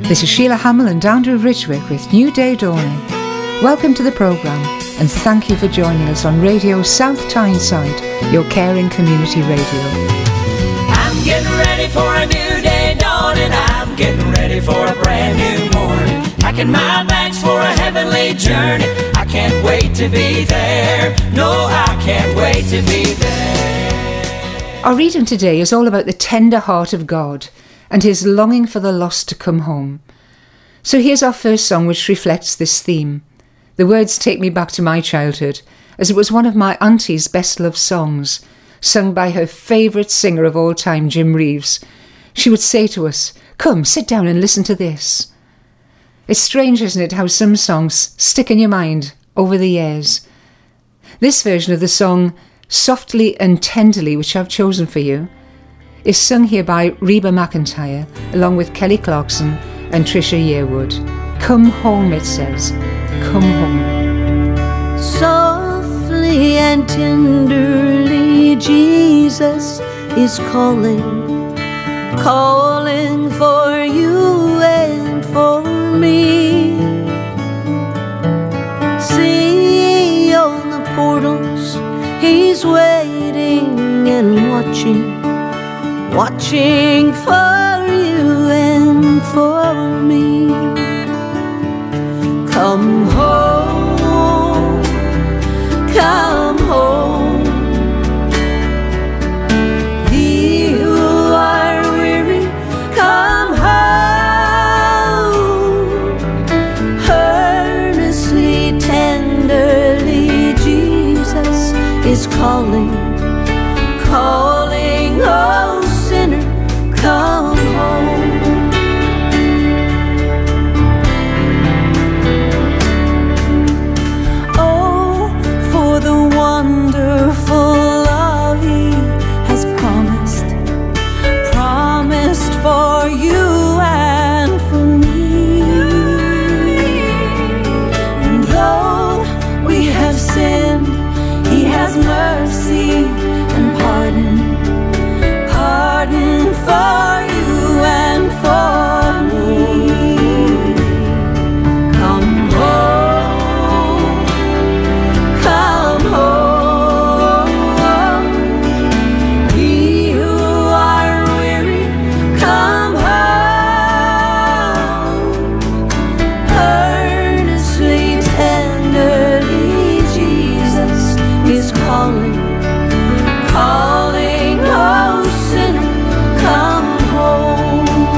This is Sheila Hamill and Andrew Ridgwick with New Day Dawning. Welcome to the programme and thank you for joining us on Radio South Tyneside, your caring community radio. I'm getting ready for a new day dawning. I'm getting ready for a brand new morning. Packing my bags for a heavenly journey. I can't wait to be there. No, I can't wait to be there. Our reading today is all about the tender heart of God and his longing for the lost to come home. So here's our first song which reflects this theme. The words take me back to my childhood, as it was one of my auntie's best loved songs, sung by her favourite singer of all time, Jim Reeves. She would say to us, "Come, sit down and listen to this." It's strange, isn't it, how some songs stick in your mind over the years. This version of the song, Softly and Tenderly, which I've chosen for you, is sung here by Reba McEntire, along with Kelly Clarkson and Trisha Yearwood. Come home, it says. Come home. Softly and tenderly, Jesus is calling, calling for you and for me. See on the portals, he's waiting and watching, watching for you and for me. Come home, come home. Ye who are weary, come home. Earnestly, tenderly, Jesus is calling, calling, oh sinner, come home. Oh, for the wonderful love he has promised, promised for you and for me. And though we have sinned, he has mercy and pardon, pardon for you and for me. Come home, come home. Ye who are weary, come home. Earnestly, tenderly, Jesus is calling, calling, oh sinner, come home.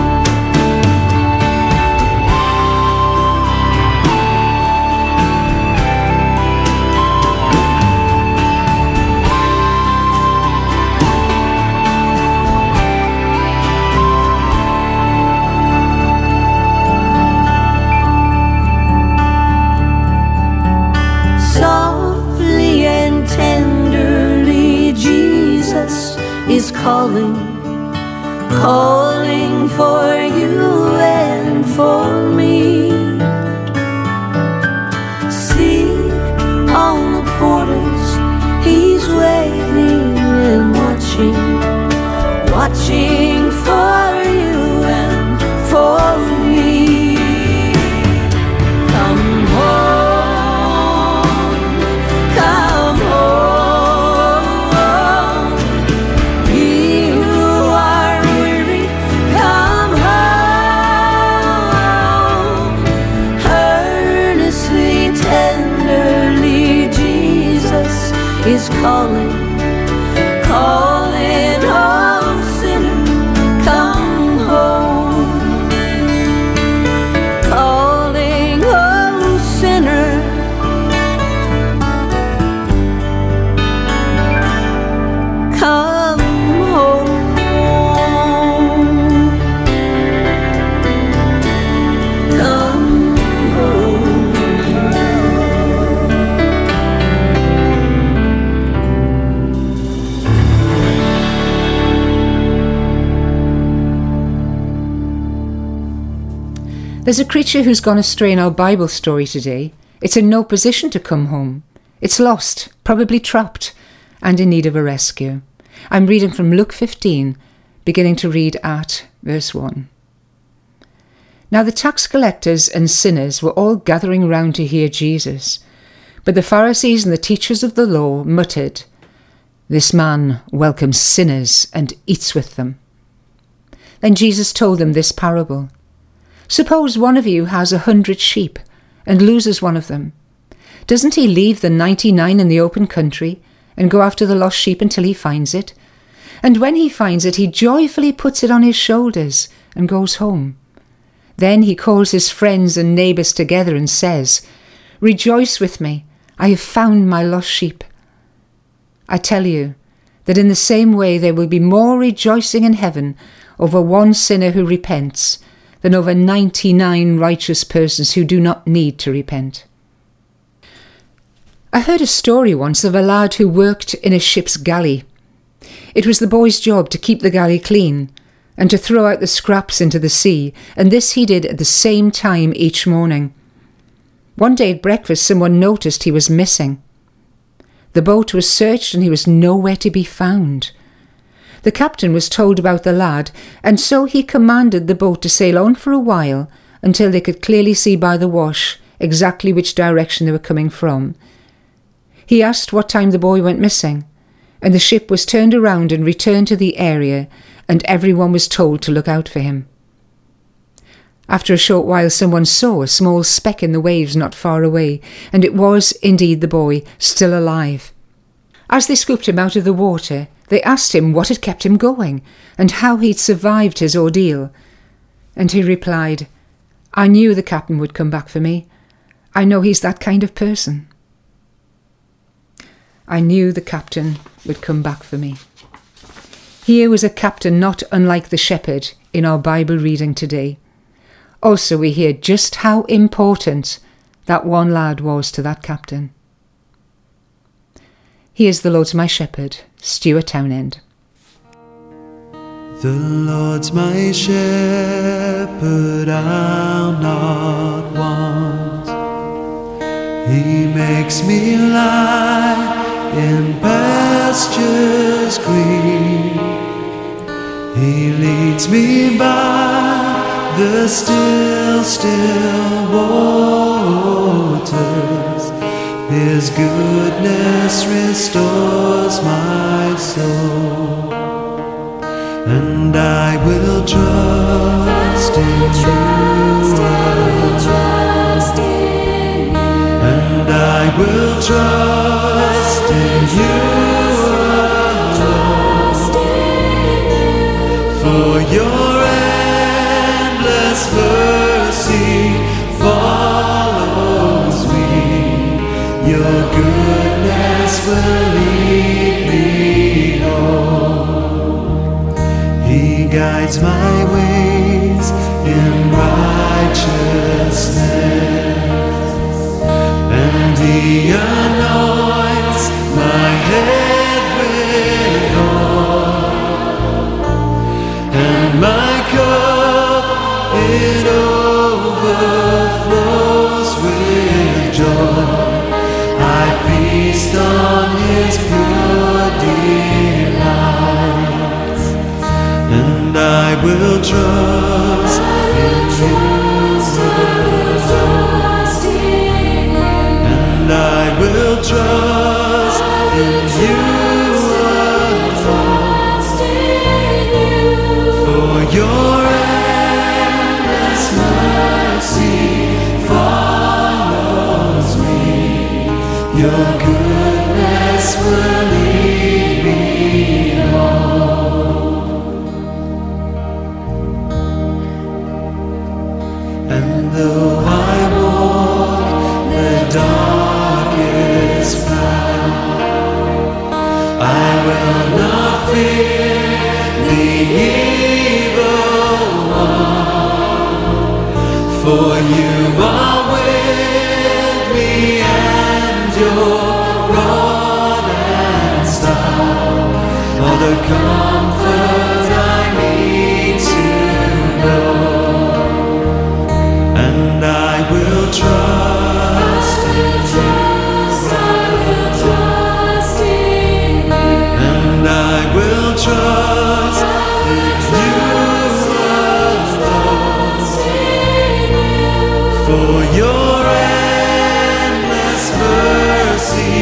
Softly and tenderly, Jesus is calling, calling for you and for me. See on the portals, he's waiting and watching, watching for you and for me. Come home, come home. Ye who are weary, come home. Earnestly, tenderly, Jesus is calling, calling, oh sinner, come home. Calling, oh sinner, come home. Come home. There's a creature who's gone astray in our Bible story today. It's in no position to come home. It's lost, probably trapped, and in need of a rescue. I'm reading from Luke 15, beginning to read at verse 1. Now the tax collectors and sinners were all gathering round to hear Jesus. But the Pharisees and the teachers of the law muttered, "This man welcomes sinners and eats with them." Then Jesus told them this parable. "Suppose one of you has 100 sheep and loses one of them. Doesn't he leave the 99 in the open country and go after the lost sheep until he finds it? And when he finds it, he joyfully puts it on his shoulders and goes home. Then he calls his friends and neighbours together and says, 'Rejoice with me, I have found my lost sheep.' I tell you that in the same way there will be more rejoicing in heaven over one sinner who repents than over 99 righteous persons who do not need to repent." I heard a story once of a lad who worked in a ship's galley. It was the boy's job to keep the galley clean and to throw out the scraps into the sea, and this he did at the same time each morning. One day at breakfast, someone noticed he was missing. The boat was searched and he was nowhere to be found. The captain was told about the lad, and so he commanded the boat to sail on for a while until they could clearly see by the wash exactly which direction they were coming from. He asked what time the boy went missing, and the ship was turned around and returned to the area, and everyone was told to look out for him. After a short while, someone saw a small speck in the waves not far away, and it was indeed the boy, still alive. As they scooped him out of the water, they asked him what had kept him going, and how he'd survived his ordeal. And he replied, "I knew the captain would come back for me. I know he's that kind of person." I knew the captain would come back for me. Here was a captain not unlike the shepherd in our Bible reading today. Also, we hear just how important that one lad was to that captain. Here's "The Lord's My Shepherd," Stuart Townend. The Lord's my shepherd, I'll not want. He makes me lie in pastures green. He leads me by the still, still waters. His goodness restores my soul. And I will trust in you. And I will trust in you alone. For your endless mercy follows me. Your goodness will lead me home. He guides my ways in righteousness, and He anoints my head with oil, and my cup it overflows with joy. I feast on His pure delights, and I will trust in you. And I will trust in you alone. For your endless mercy follows me. Your goodness will lead me home. And though I walk the darkest path, I will not fear the evil one. For you are with me, and your rod and staff are the comfort I need to know. And I will trust in you. And I will trust in you alone. For your endless mercy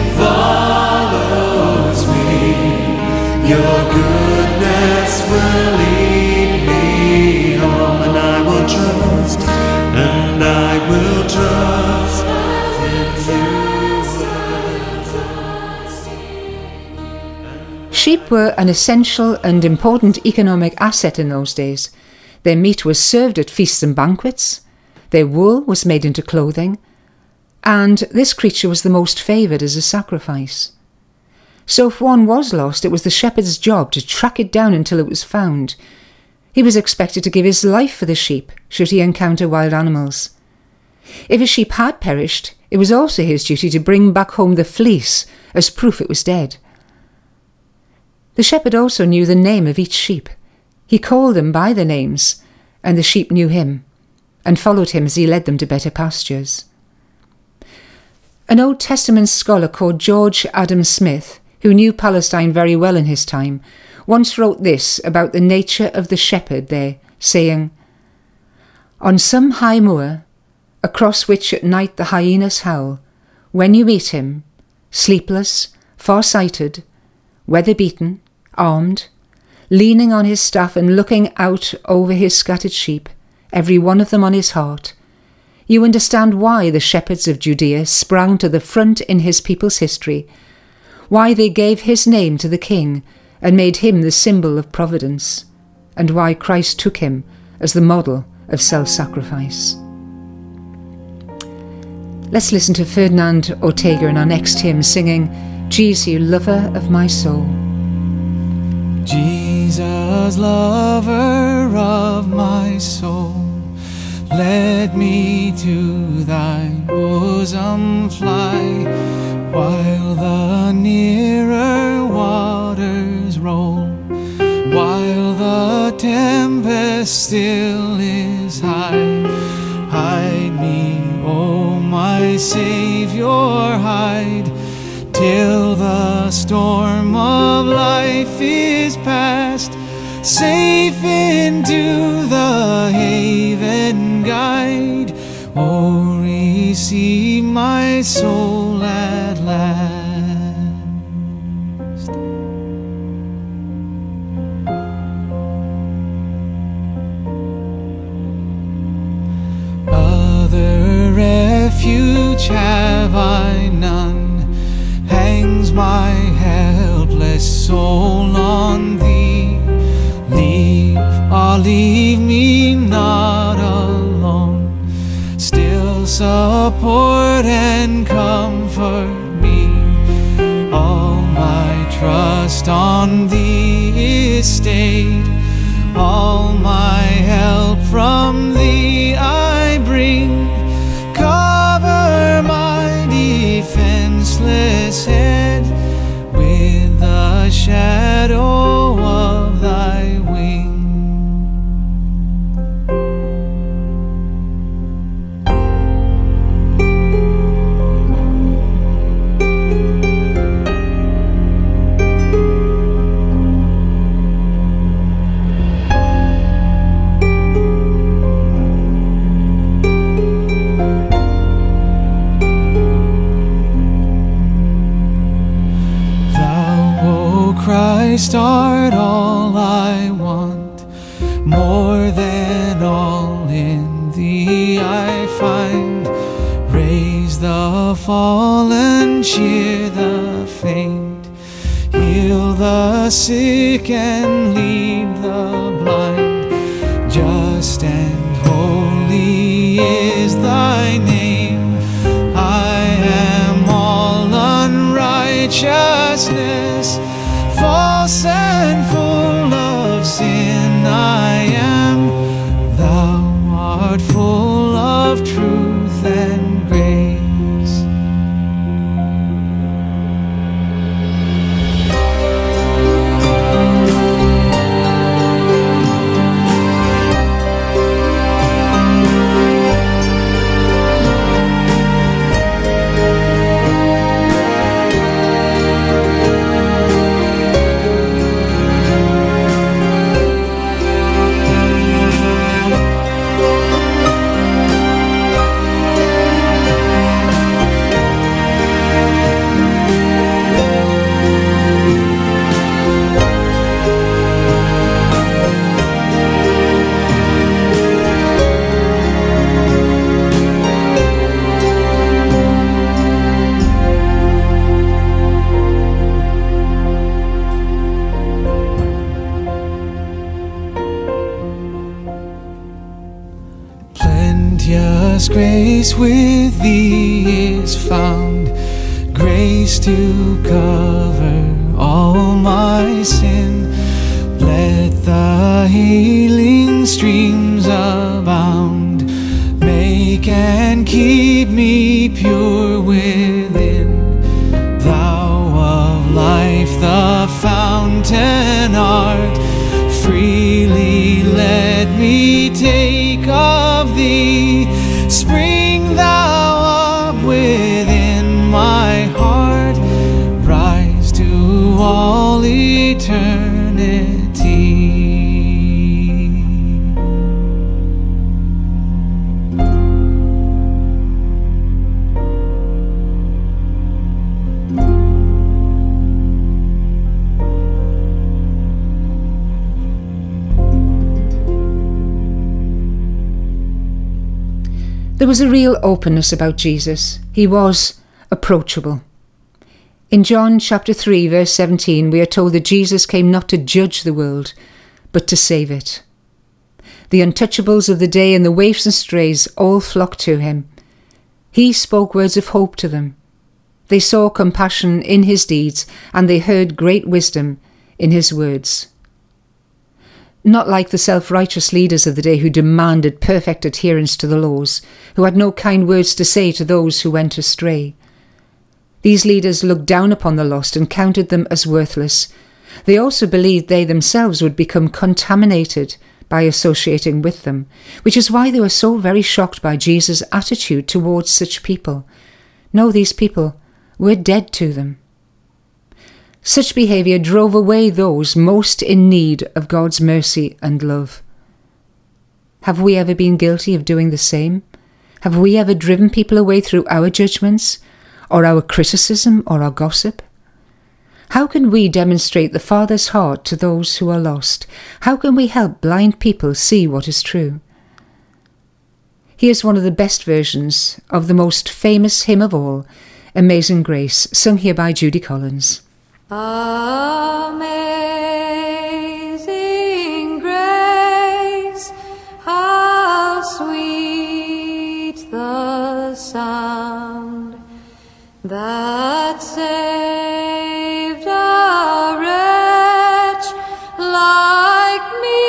follows me. Your goodness will lead me home, and I will trust, and I will trust in you. Sheep were an essential and important economic asset in those days. Their meat was served at feasts and banquets, their wool was made into clothing, and this creature was the most favoured as a sacrifice. So if one was lost, it was the shepherd's job to track it down until it was found. He was expected to give his life for the sheep, should he encounter wild animals. If a sheep had perished, it was also his duty to bring back home the fleece as proof it was dead. The shepherd also knew the name of each sheep. He called them by their names, and the sheep knew him, and followed him as he led them to better pastures. An Old Testament scholar called George Adam Smith, who knew Palestine very well in his time, once wrote this about the nature of the shepherd there, saying, "On some high moor, across which at night the hyenas howl, when you meet him, sleepless, far-sighted, weather-beaten, armed, leaning on his staff and looking out over his scattered sheep, every one of them on his heart, you understand why the shepherds of Judea sprang to the front in his people's history, why they gave his name to the king and made him the symbol of providence, and why Christ took him as the model of self-sacrifice." Let's listen to Ferdinand Ortega in our next hymn singing, "Jesus, lover of my soul." Jesus, lover of my soul, let me to thy bosom fly, while the nearer waters roll, while the tempest still is high. Hide me, O my Saviour, hide, till the storm of life is past. Safe into the haven guide, oh, receive my soul at last. Other refuge have I none, hangs my helpless soul on thee. Leave me not alone, still support and comfort me. All my trust on thee is stayed, all my help from thee I bring. Cover my defenseless head with the shadow of thy wing. Christ art all I want, more than all in thee I find. Raise the fallen, cheer the faint, heal the sick and lead the blind. Just and holy is thy name. I am all unrighteousness, false and full of sin I am. Thou art full of truth and grace. plenteous grace with thee is found, grace to cover all my sin. Let the healing streams abound, make and keep me pure within. Thou of life the fountain art, freely let me take of thee. Spring thou up within my heart, rise to all eternity. There was a real openness about Jesus. He was approachable. In John chapter 3 verse 17 we are told that Jesus came not to judge the world, but to save it. The untouchables of the day and the waifs and strays all flocked to him. He spoke words of hope to them. They saw compassion in his deeds, and they heard great wisdom in his words. Not like the self-righteous leaders of the day who demanded perfect adherence to the laws, who had no kind words to say to those who went astray. These leaders looked down upon the lost and counted them as worthless. They also believed they themselves would become contaminated by associating with them, which is why they were so very shocked by Jesus' attitude towards such people. No, these people were dead to them. Such behaviour drove away those most in need of God's mercy and love. Have we ever been guilty of doing the same? Have we ever driven people away through our judgments, or our criticism, or our gossip? How can we demonstrate the Father's heart to those who are lost? How can we help blind people see what is true? Here's one of the best versions of the most famous hymn of all, Amazing Grace, sung here by Judy Collins. Amazing grace, how sweet the sound that saved a wretch like me.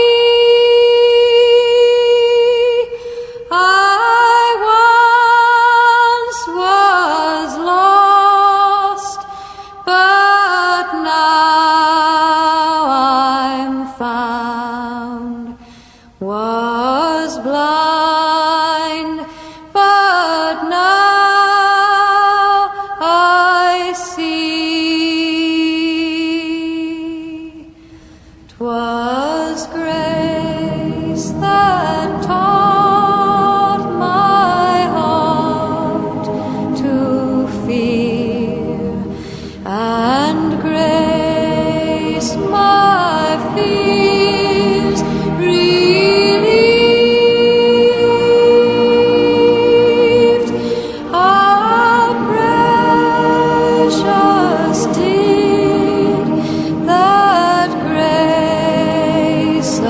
I once was lost, but now I'm found, was blind, but now I see. 'Twas grace that taught my heart to fear, and grace my fears relieved. How precious did that grace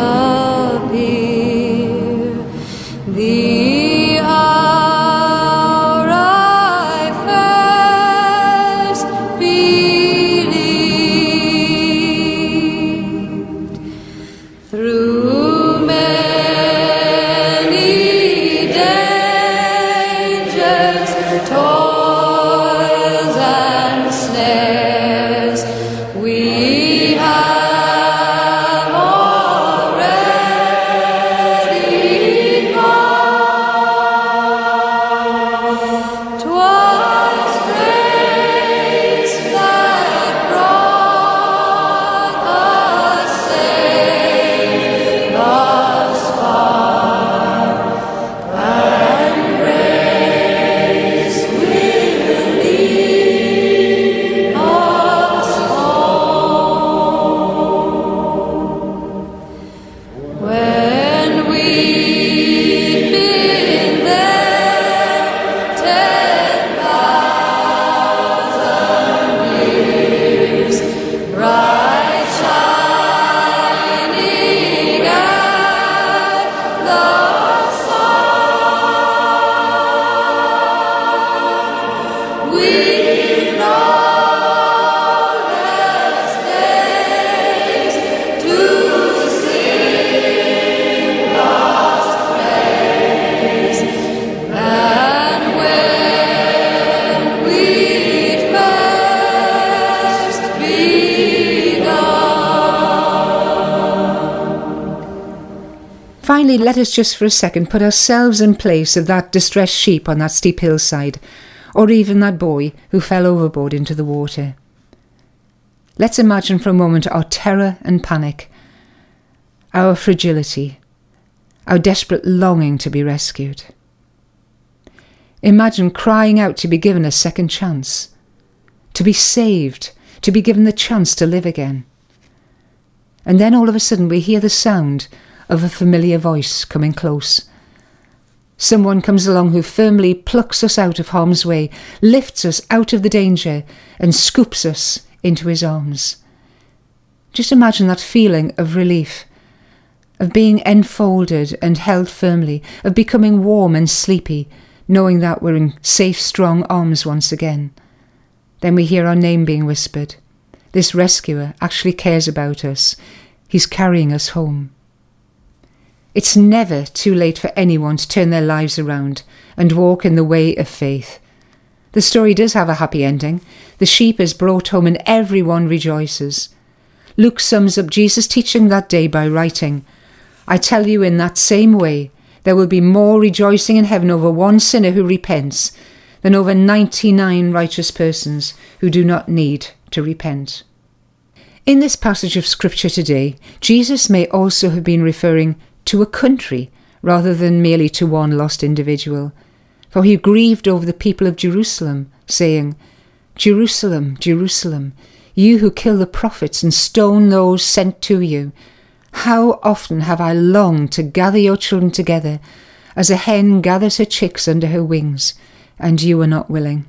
appear, the hour I first believed. Through many dangers, toils and snares, we have already gone. finally, let us just for a second put ourselves in place of that distressed sheep on that steep hillside, or even that boy who fell overboard into the water. Let's imagine for a moment our terror and panic, our fragility, our desperate longing to be rescued. Imagine crying out to be given a second chance, to be saved, to be given the chance to live again. And then all of a sudden we hear the sound of a familiar voice coming close. Someone comes along who firmly plucks us out of harm's way, lifts us out of the danger and scoops us into his arms. Just imagine that feeling of relief, of being enfolded and held firmly, of becoming warm and sleepy, knowing that we're in safe, strong arms once again. Then we hear our name being whispered. This rescuer actually cares about us. He's carrying us home. It's never too late for anyone to turn their lives around and walk in the way of faith. The story does have a happy ending. The sheep is brought home and everyone rejoices. Luke sums up Jesus' teaching that day by writing, "I tell you, in that same way, there will be more rejoicing in heaven over one sinner who repents than over 99 righteous persons who do not need to repent." In this passage of scripture today, Jesus may also have been referring to a country rather than merely to one lost individual. For he grieved over the people of Jerusalem, saying, "Jerusalem, Jerusalem, you who kill the prophets and stone those sent to you, how often have I longed to gather your children together, as a hen gathers her chicks under her wings, and you were not willing."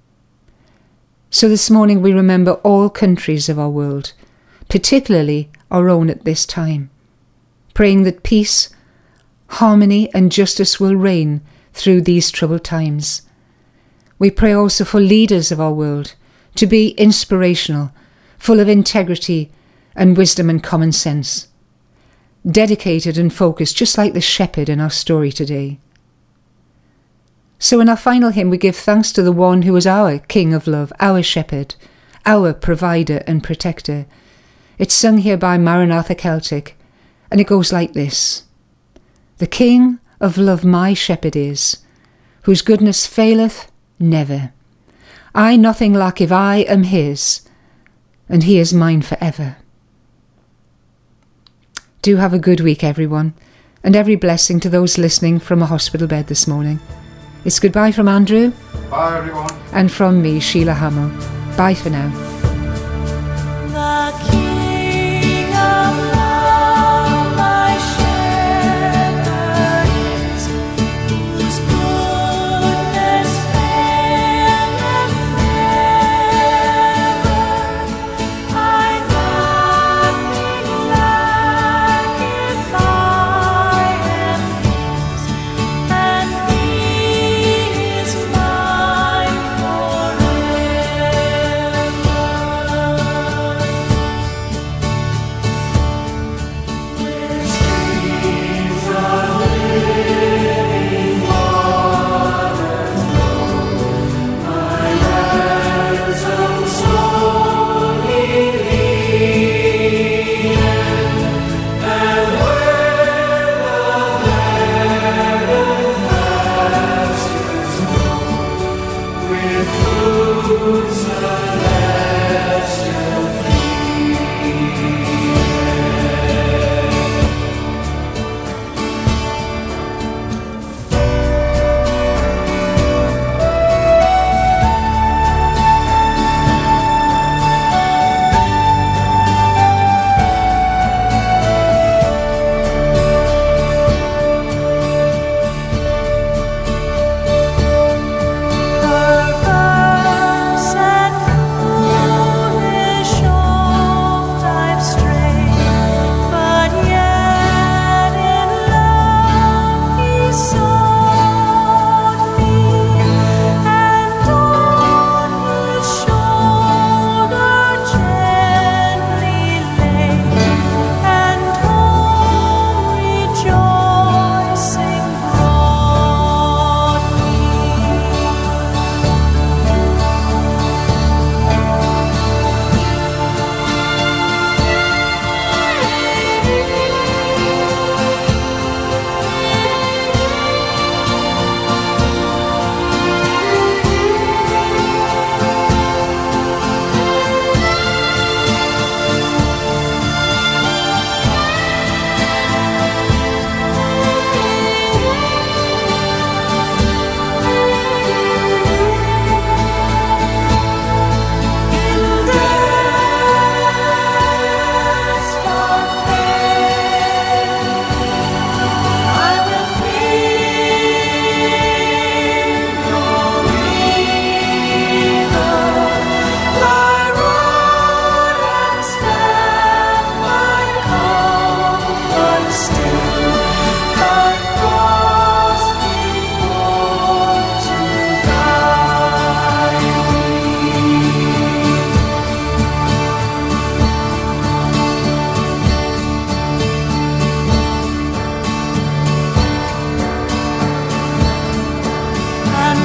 So this morning we remember all countries of our world, particularly our own at this time, praying that peace, harmony and justice will reign through these troubled times. We pray also for leaders of our world to be inspirational, full of integrity and wisdom and common sense, dedicated and focused, just like the shepherd in our story today. So in our final hymn, we give thanks to the one who is our King of love, our shepherd, our provider and protector. It's sung here by Maranatha Celtic, and it goes like this. "The King of love my shepherd is, whose goodness faileth never. I nothing lack if I am his, and he is mine forever." Do have a good week, everyone, and every blessing to those listening from a hospital bed this morning. It's goodbye from Andrew. Bye, everyone. And from me, Sheila Hamill. Bye for now. The King of love, my shepherd is, whose goodness faileth never. I nothing lack if I am his, and he is mine forever.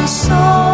song.